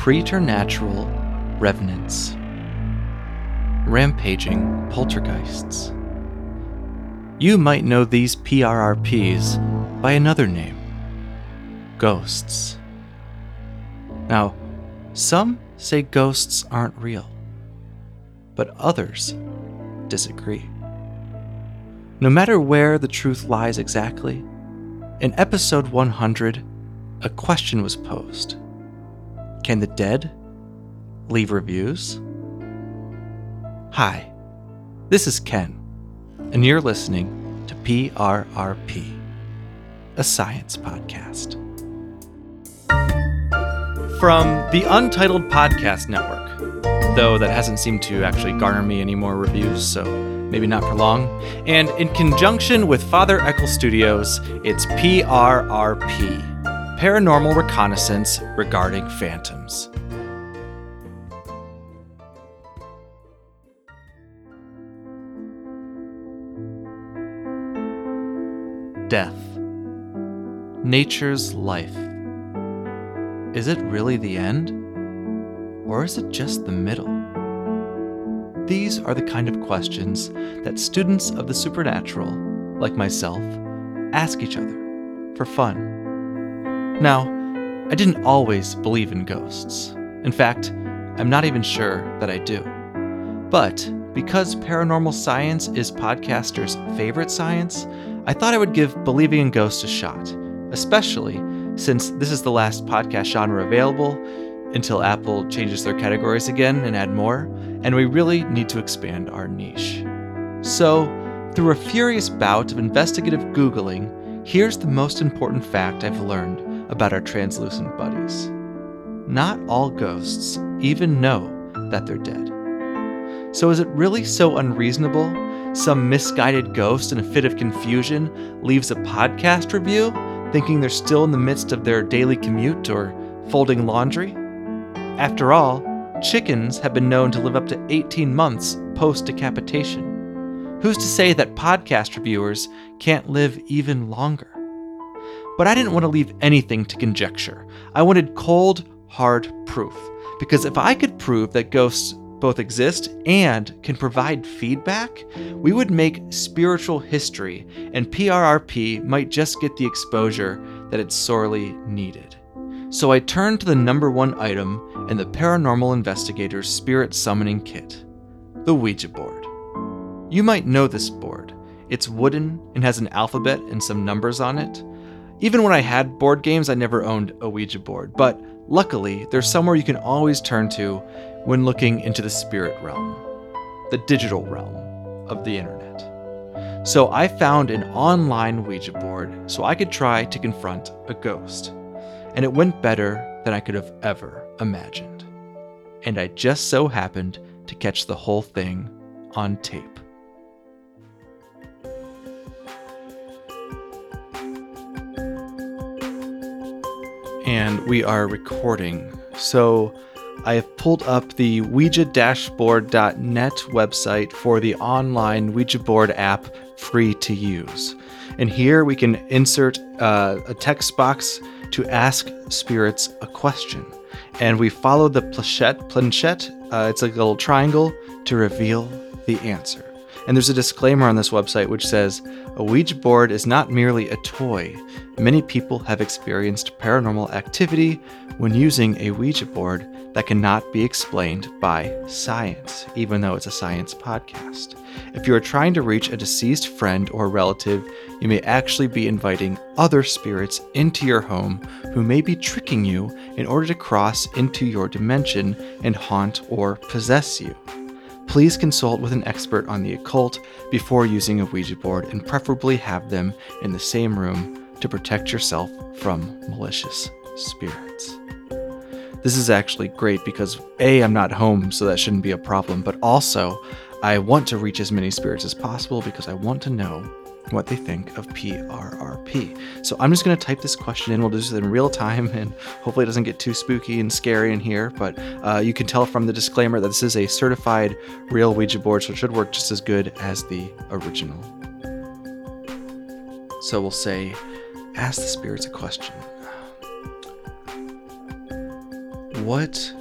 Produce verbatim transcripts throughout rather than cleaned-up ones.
preternatural revenants, rampaging poltergeists. You might know these P R R Ps by another name, ghosts. Now, some say ghosts aren't real, but others disagree. No matter where the truth lies exactly, in episode one hundred, a question was posed. Can the dead leave reviews? Hi, this is Ken, and you're listening to P R R P, a science podcast. From the Untitled Podcast Network, though that hasn't seemed to actually garner me any more reviews, so maybe not for long, and in conjunction with Father Eccles Studios, it's P R R P, Paranormal Reconnaissance Regarding Phantoms. Death. Nature's life. Is it really the end? Or is it just the middle? These are the kind of questions that students of the supernatural, like myself, ask each other for fun. Now, I didn't always believe in ghosts. In fact, I'm not even sure that I do. But because paranormal science is podcasters' favorite science, I thought I would give believing in ghosts a shot, especially since this is the last podcast genre available until Apple changes their categories again and add more, and we really need to expand our niche. So, through a furious bout of investigative Googling, here's the most important fact I've learned about our translucent buddies. Not all ghosts even know that they're dead. So is it really so unreasonable some misguided ghost in a fit of confusion leaves a podcast review thinking they're still in the midst of their daily commute or folding laundry? After all, chickens have been known to live up to eighteen months post-decapitation. Who's to say that podcast reviewers can't live even longer? But I didn't want to leave anything to conjecture. I wanted cold, hard proof. Because if I could prove that ghosts both exist and can provide feedback, we would make spiritual history, and P R R P might just get the exposure that it sorely needed. So I turned to the number one item in the Paranormal Investigator's Spirit Summoning Kit, the Ouija board. You might know this board. It's wooden and has an alphabet and some numbers on it. Even when I had board games, I never owned a Ouija board, but luckily, there's somewhere you can always turn to when looking into the spirit realm, the digital realm of the internet. So I found an online Ouija board so I could try to confront a ghost. And it went better than I could have ever imagined. And I just so happened to catch the whole thing on tape. And we are recording. So I have pulled up the Ouija dashboard dot net website for the online Ouija board app, free to use. And here we can insert uh, a text box to ask spirits a question. And we follow the planchette, planchette uh, it's like a little triangle, to reveal the answer. And there's a disclaimer on this website which says, a Ouija board is not merely a toy. Many people have experienced paranormal activity when using a Ouija board that cannot be explained by science, even though it's a science podcast. If you are trying to reach a deceased friend or relative, you may actually be inviting other spirits into your home who may be tricking you in order to cross into your dimension and haunt or possess you. Please consult with an expert on the occult before using a Ouija board, and preferably have them in the same room to protect yourself from malicious spirits. This is actually great because A, I'm not home, so that shouldn't be a problem, but also I want to reach as many spirits as possible because I want to know what they think of P R R P. So I'm just going to type this question in. We'll do this in real time, and hopefully it doesn't get too spooky and scary in here, but uh, you can tell from the disclaimer that this is a certified real Ouija board, so it should work just as good as the original. So we'll say, ask the spirits a question. What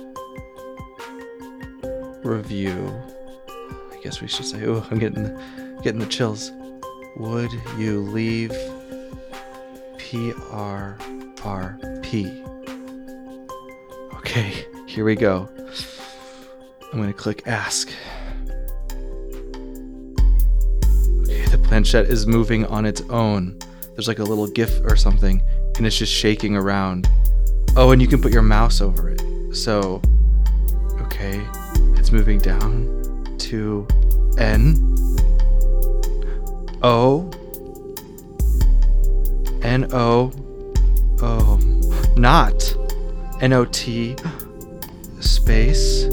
review, I guess we should say, oh, I'm getting the, getting the chills. Would you leave P R R P? Okay, here we go. I'm going to click ask. Okay, the planchette is moving on its own. There's like a little GIF or something, and it's just shaking around. Oh, and you can put your mouse over it. So, okay, it's moving down to N, O, N O, oh, not, N O T, space,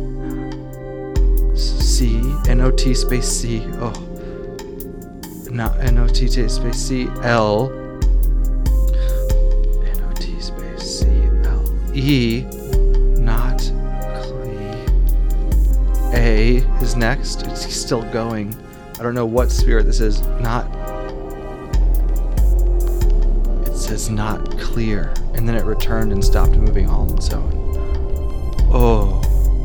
C, N O T space C, oh, not N O T space C, L, N O T space C, L, E, not, clee, A is next, it's still going, I don't know what spirit this is, not, it says not clear, and then it returned and stopped moving all on its own. Oh.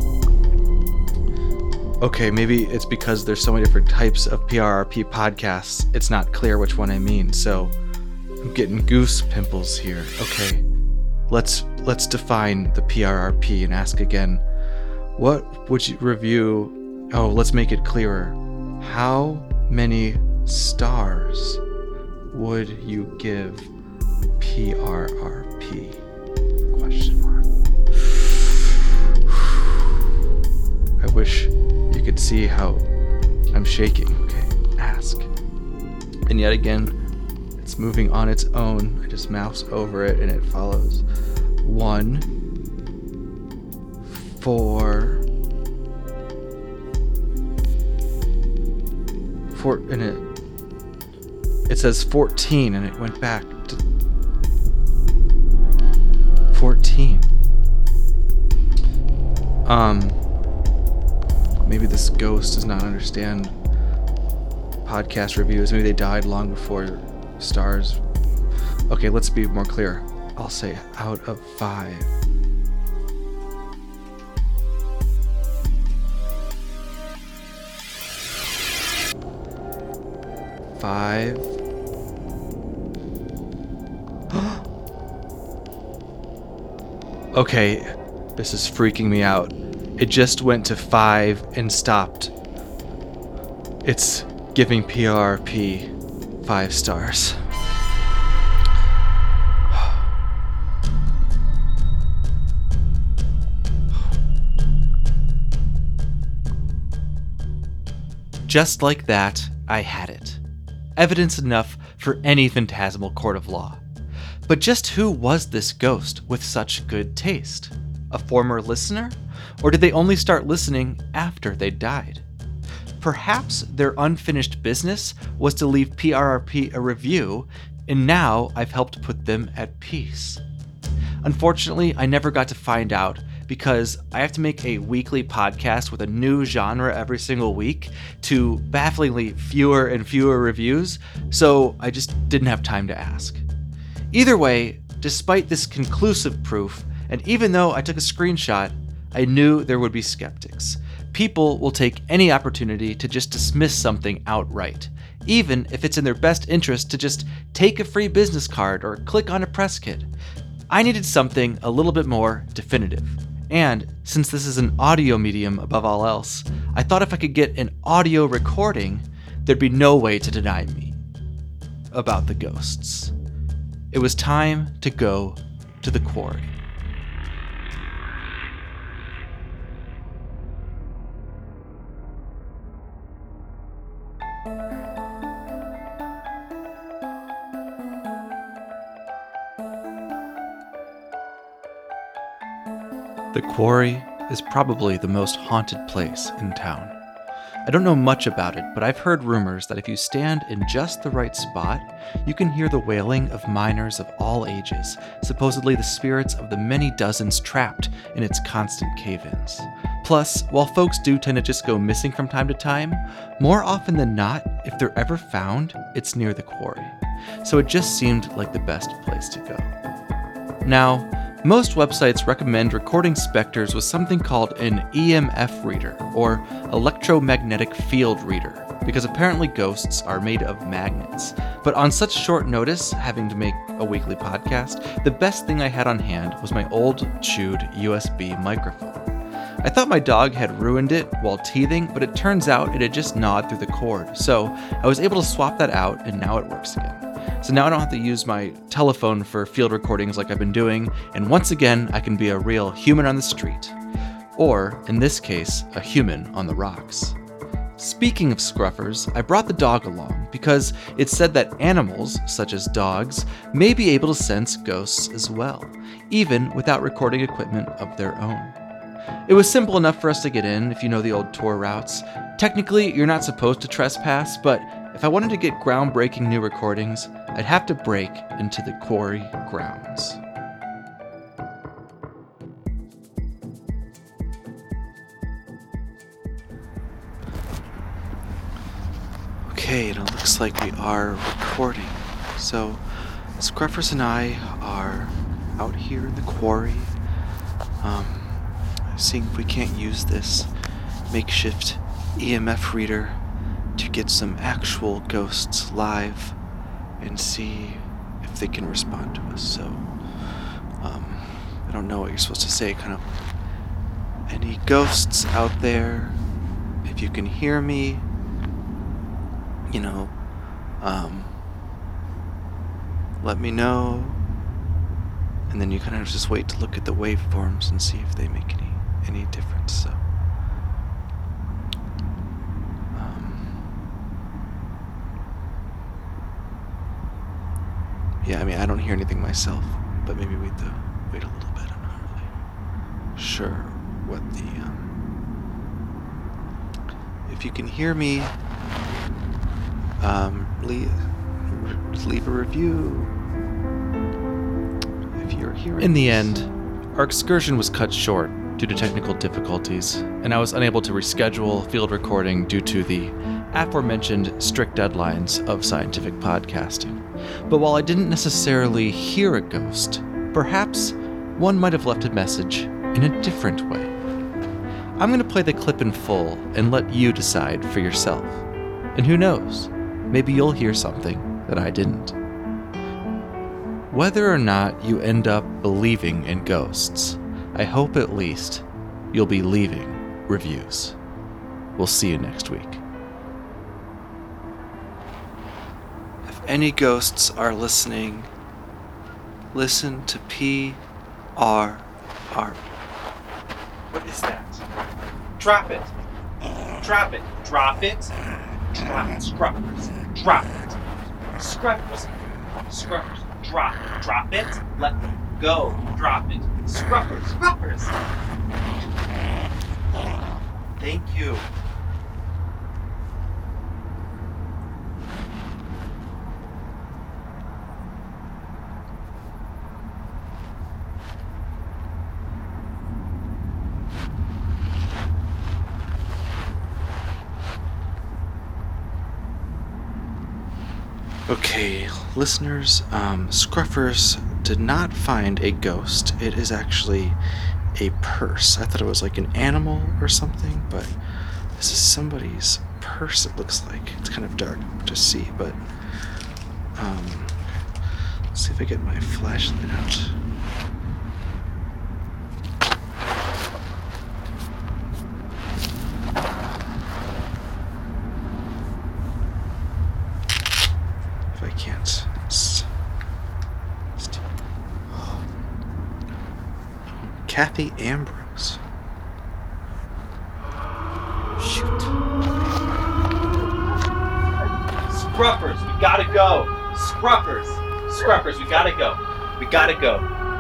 Okay, maybe it's because there's so many different types of P R R P podcasts, it's not clear which one I mean, so I'm getting goose pimples here. Okay, let's let's define the P R R P and ask again, what would you review, oh, let's make it clearer. How many stars would you give P R R P? Question mark. I wish you could see how I'm shaking. Okay, ask. And yet again, it's moving on its own. I just mouse over it and it follows. One, four, four, and it, it says fourteen and it went back to fourteen. Um, maybe this ghost does not understand podcast reviews. Maybe they died long before stars. Okay, let's be more clear. I'll say out of five. Five. Okay, this is freaking me out. It just went to five and stopped. It's giving P R R P five stars. Just like that, I had it. Evidence enough for any phantasmal court of law. But just who was this ghost with such good taste? A former listener? Or did they only start listening after they died? Perhaps their unfinished business was to leave P R R P a review, and now I've helped put them at peace. Unfortunately, I never got to find out because I have to make a weekly podcast with a new genre every single week to bafflingly fewer and fewer reviews, so I just didn't have time to ask. Either way, despite this conclusive proof, and even though I took a screenshot, I knew there would be skeptics. People will take any opportunity to just dismiss something outright, even if it's in their best interest to just take a free business card or click on a press kit. I needed something a little bit more definitive. And since this is an audio medium above all else, I thought if I could get an audio recording, there'd be no way to deny me about the ghosts. It was time to go to the quarry. The quarry is probably the most haunted place in town. I don't know much about it, but I've heard rumors that if you stand in just the right spot, you can hear the wailing of miners of all ages, supposedly the spirits of the many dozens trapped in its constant cave-ins. Plus, while folks do tend to just go missing from time to time, more often than not, if they're ever found, it's near the quarry. So it just seemed like the best place to go. Now, Most websites recommend recording specters with something called an E M F reader, or electromagnetic field reader, because apparently ghosts are made of magnets. But on such short notice, having to make a weekly podcast, the best thing I had on hand was my old, chewed U S B microphone. I thought my dog had ruined it while teething, but it turns out it had just gnawed through the cord, so I was able to swap that out, and now it works again. So now I don't have to use my telephone for field recordings like I've been doing, and once again, I can be a real human on the street. Or, in this case, a human on the rocks. Speaking of scruffers, I brought the dog along because it's said that animals, such as dogs, may be able to sense ghosts as well, even without recording equipment of their own. It was simple enough for us to get in if you know the old tour routes. Technically, you're not supposed to trespass, but if I wanted to get groundbreaking new recordings, I'd have to break into the quarry grounds. Okay, and it looks like we are recording. So, Scruffers and I are out here in the quarry, um, seeing if we can't use this makeshift E M F reader to get some actual ghosts live and see if they can respond to us. So, um, I don't know what you're supposed to say, kind of. Any ghosts out there? If you can hear me, you know, um, let me know. And then you kind of just wait to look at the waveforms and see if they make any any difference. So, um, yeah, I mean, I don't hear anything myself, but maybe wait the wait a little bit. I'm not really sure what the um, if you can hear me, um, leave leave a review. If you're hearing. In the end, our excursion was cut short due to technical difficulties, and I was unable to reschedule field recording due to the aforementioned strict deadlines of scientific podcasting. But while I didn't necessarily hear a ghost, perhaps one might have left a message in a different way. I'm going to play the clip in full and let you decide for yourself. And who knows, maybe you'll hear something that I didn't. Whether or not you end up believing in ghosts, I hope at least you'll be leaving reviews. We'll see you next week. If any ghosts are listening, listen to P R R. What is that? Drop it. Drop it. Drop it. Drop it. Scruffers. Drop it. Scruffers. Scruffers. Drop it. Drop it. Let me go. Drop it. Scruffers. Scruffers. Thank you. Okay, listeners, um, Scruffers did not find a ghost. It is actually a purse. I thought it was like an animal or something, but this is somebody's purse, it looks like. It's kind of dark to see, but um, let's see if I get my flashlight out. If I can't. It's, it's, oh. Kathy Ambrose. Shoot. Scruffers, we gotta go. Scruffers. Scruffers, we gotta go. We gotta go.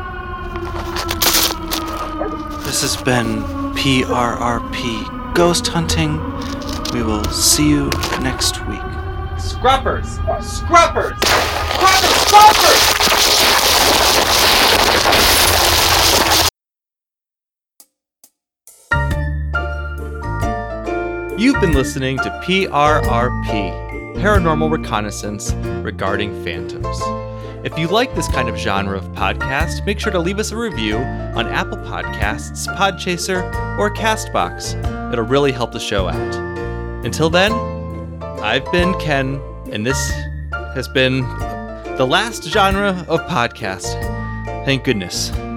This has been P R R P Ghost Hunting. We will see you next week. Scruffers! Scruffers! Scruffers! Scruffers! You've been listening to P R R P, Paranormal Reconnaissance Regarding Phantoms. If you like this kind of genre of podcast, make sure to leave us a review on Apple Podcasts, Podchaser, or Castbox. It'll really help the show out. Until then, I've been Ken, and this has been the last genre of podcast. Thank goodness.